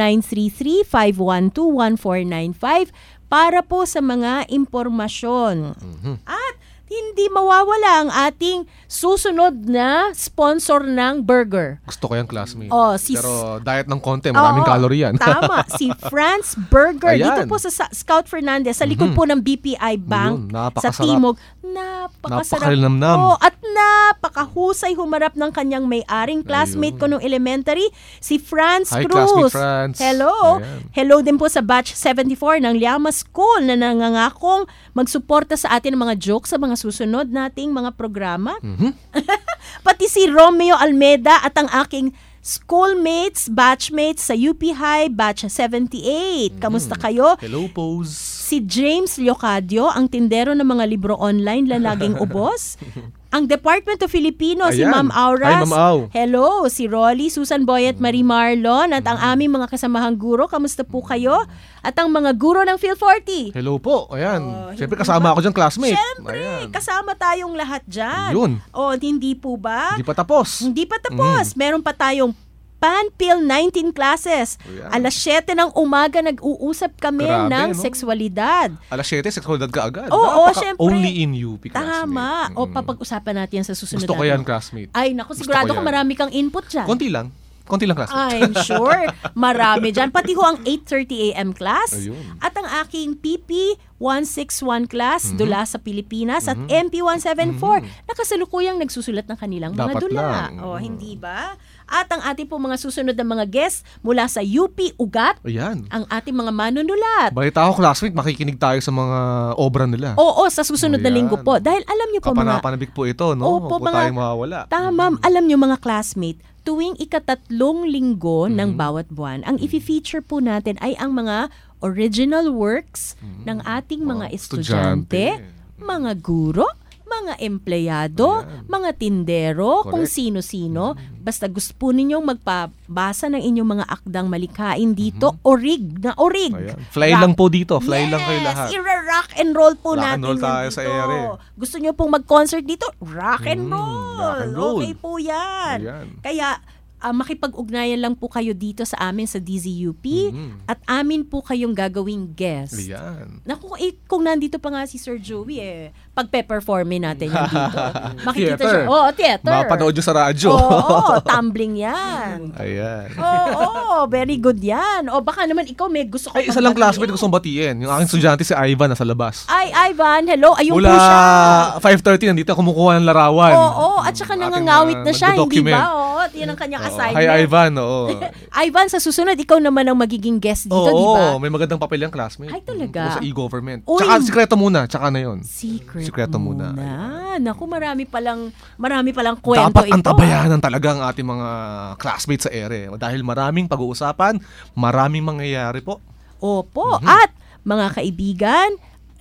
0933-512-1495 para po sa mga impormasyon. At hindi mawawala ang ating susunod na sponsor ng burger. Gusto ko yung classmate. Si Pero diet ng konti, maraming calorie yan. Tama, si France Burger. Ayan. Dito po sa Scout Fernandez, sa likod po ng BPI Bank sa napakasarap. Timog. Napakasarap Napakalinamnam. po. At napakahusay humarap ng kanyang may-aring classmate ko nung elementary, si France Hi, Cruz. classmate France. Hello. Ayan. Hello din po sa batch 74 ng Llamas School na nangangakong magsuporta sa atin ng mga jokes sa mga susunod nating mga programa. Pati si Romeo Almeda at ang aking schoolmates, batchmates sa UP High, batch 78. Kamusta kayo? Hello, pose. Si James Leocadio, ang tindero ng mga libro online na laging ubos. ang Department of Filipino, si Ayan. Ma'am Auras. Hi, Ma'am Au. Hello, si Rolly, Susan Boy at Marie Marlon at ang aming mga kasamahang guro. Kamusta po kayo? At ang mga guro ng Phil 40. Hello po. Ayan. Siyempre kasama ako dyan, classmate. Siyempre, kasama tayong lahat dyan. Yun. O, hindi po ba? Hindi pa tapos. Hindi pa tapos. Meron pa tayong Panpil 19 classes. Ayan. Alas 7 ng umaga nag-uusap kami Grabe, ng no? sexualidad. Alas 7, sexualidad ka agad. Oo, syempre. Only in UP, classmate. Tama. O, papag-usapan natin yan sa susunod. Gusto ko yan, classmate. Ay, naku, Gusto sigurado ko ko yan. marami kang input dyan. Konti lang, classmate. I'm sure. Marami dyan. Pati ho ang 8:30 a.m. class. Ayun. At ang aking PP 161 class, Dula sa Pilipinas, at MP 174, nakasalukuyang nagsusulat ng kanilang mga Dapat dula. lang. O, hindi ba? At ang ating po mga susunod na mga guests mula sa UP Ugat, Ayan. ang ating mga manunulat. Balita ko, classmate, makikinig tayo sa mga obra nila. Oo, sa susunod na Ayan. linggo po. Dahil alam niyo po mga... Kapanapanabik po ito, no? Opo, Huwag po tayong mawawala. Tama, alam niyo mga classmate, tuwing ika-3 linggo ng bawat buwan, ang i-feature po natin ay ang mga original works ng ating mga estudyante, mga guro, mga empleyado, mga tindero, kung sino-sino. Basta gusto po ninyong magpabasa ng inyong mga akdang malikhain dito, orig na orig. Ayan. Fly lang po dito. Fly lang kayo lahat. Yes, ira-rock and roll po Rock natin and roll yan tayo dito. sa ere. Gusto nyo pong mag-concert dito? Rock and roll. rock and roll. Okay po yan. Ayan. Kaya, makipag-ugnayan lang po kayo dito sa amin sa DZUP at amin po kayong gagawing guest. Ayan. Naku, kung nandito pa nga si Sir Joey, pagpe-performin natin yan dito. Makikita Theater. siya. Oo, theater. Mapanood nyo sa radyo. Oo, tumbling yan. Ayan. Oo, very good yan. O baka naman ikaw may gusto ka Ay, isa lang classmate gusto kong batiin. Yung aking estudyante si Ivan nasa labas. Ay, Ivan, hello. Ayun Mula po siya. 5:30 nandito kumukuha ng larawan. Oo, at saka nangangawit na siya, hindi nagdo-document. ba? Oo, yan ang kanyang assignment. Hi Ivan, oo. Ivan, sa susunod, ikaw naman ang magiging guest dito, di ba? Oo, may magandang papel yung classmate. Ay, talaga? Sa e-government. Uy. Tsaka sikreto muna, tsaka na yun. Sikreto muna. Naku, marami palang kwento Dapat ito. antabayanan talaga ang ating mga classmates sa ere. Dahil maraming pag-uusapan, maraming mangyayari po. Opo. At, mga kaibigan,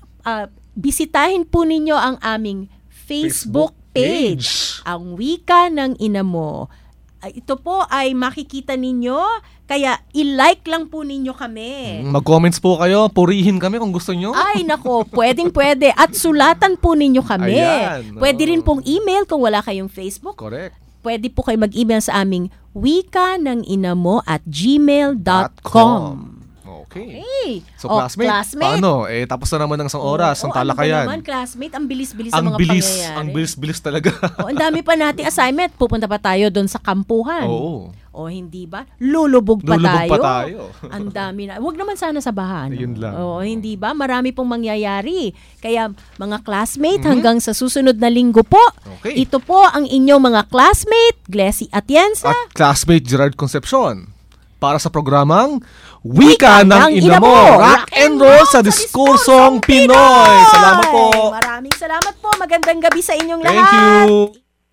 bisitahin po ninyo ang aming Facebook page. Ang Wika ng Ina Mo. Ito po ay makikita ninyo, kaya i-like lang po ninyo kami. Mag-comments po kayo, purihin kami kung gusto nyo. Ay, nako, pwede. At sulatan po ninyo kami. Ayan, Pwede rin pong email kung wala kayong Facebook. Correct. Pwede po kayo mag-email sa aming wikananginamo@gmail.com. Okay. Hey. So, classmate, paano? Tapos na naman ng isang oras, ang talakayan. Ano ba naman, classmate? Ang bilis-bilis sa mga pangyayari. Ang bilis talaga. Ang dami pa nating assignment. Pupunta pa tayo doon sa kampuhan. Oo. O hindi ba? Lulubog pa Lulubog pa tayo. Ang dami na. Huwag naman sana sa bahan. Ayun lang. O hindi ba? Marami pong mangyayari. Kaya mga classmate, hanggang sa susunod na linggo po, Okay. ito po ang inyong mga classmate, Glessy Atienza. At classmate Gerard Concepcion. Para sa programang Wika ng Ina Mo, rock and roll sa diskursong Pinoy. Salamat po. Maraming salamat po. Magandang gabi sa inyong lahat. Thank you.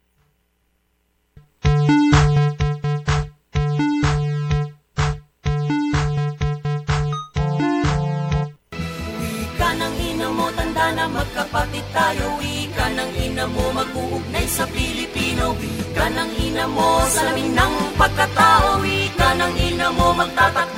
Wika ng ina mo, tanda na magkapatid tayo. Wika ng ina mo, mag-uugnay sa Pilipino. Wika ng ina mo, salamin ng pagkatao. Wika ng ina mo, magtatakbo